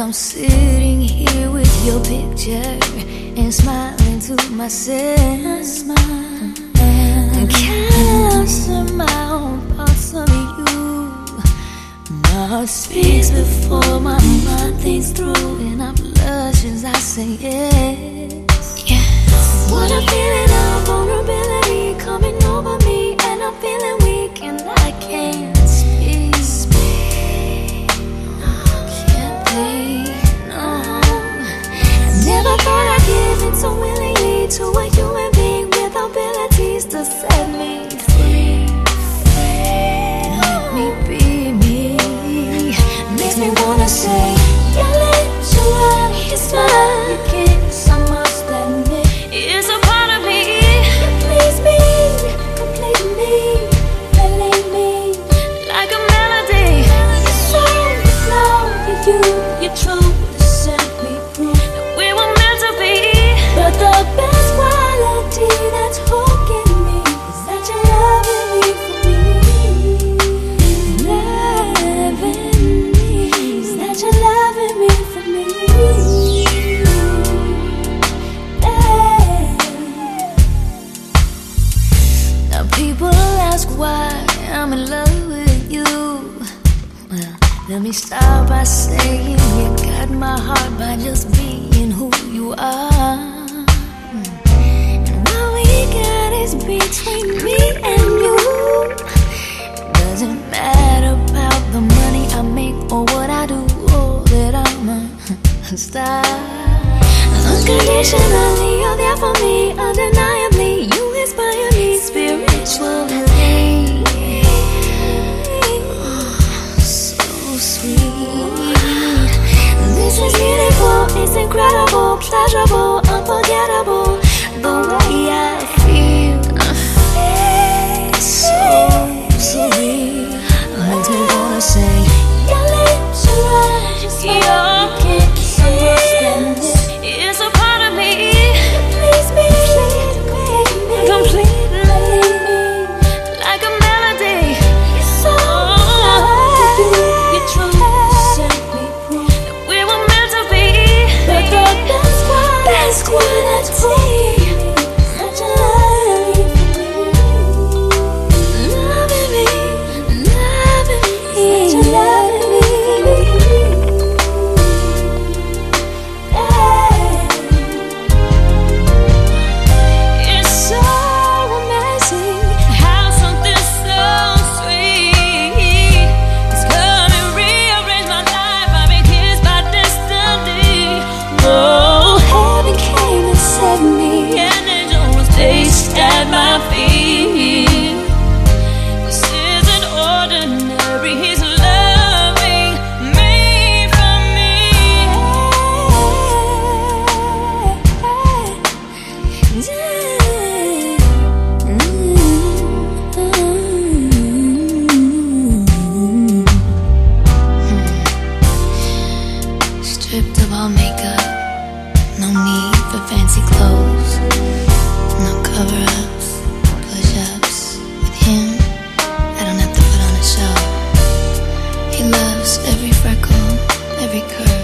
I'm sitting here with your picture and smiling to myself. I'm kinda lost in my own thoughts of you. My heart speaks before my mind thinks through, and I blush as I say yes. Yes. What I'm feeling of vulnerability coming over me, and I'm feeling weak and I can't speak. Can't think, no. I never thought I'd give in so willingly to a human being with abilities to set me free. Let me be me. Makes me wanna say, your lips, your love, your smile, your kiss, I must admit, it's a part of me. You please me, complete me, filling me like a melody. Your soul, your flow, your truth to set me free. That we were meant to be, but the best quality that's hooking me is that you're loving me for me. Loving me is that you're loving me for me. Now people ask why I'm in love with you. Well, let me start by saying you got my heart by just being who you are. And what we got is between me and you. It doesn't matter about the money I make or what I do, or that I'm a star. Unconditionally, you're there for me. Undeniably, you inspire me spiritually. So sweet. This is beautiful, it's incredible, pleasurable, unforgettable. The way I feel, so surreal. Makes me wanna say, your lips, your eyes, your smile, your kiss, I must admit, it's a part of me. You please me, completely, like a melody. Your soul, your truth set me free. That we were meant to be, but the best quality. Such a loving me, loving me, such a loving me. It's so amazing how something so sweet has come and rearranged my life. I've been kissed by destiny. Oh, heaven came and set me. An angel was placed at my feet. This isn't ordinary. He's loving me for me. Stripped of all makeup, no need for fancy clothes, no cover-ups, push-ups. With him, I don't have to put on a show. He loves every freckle, every curve.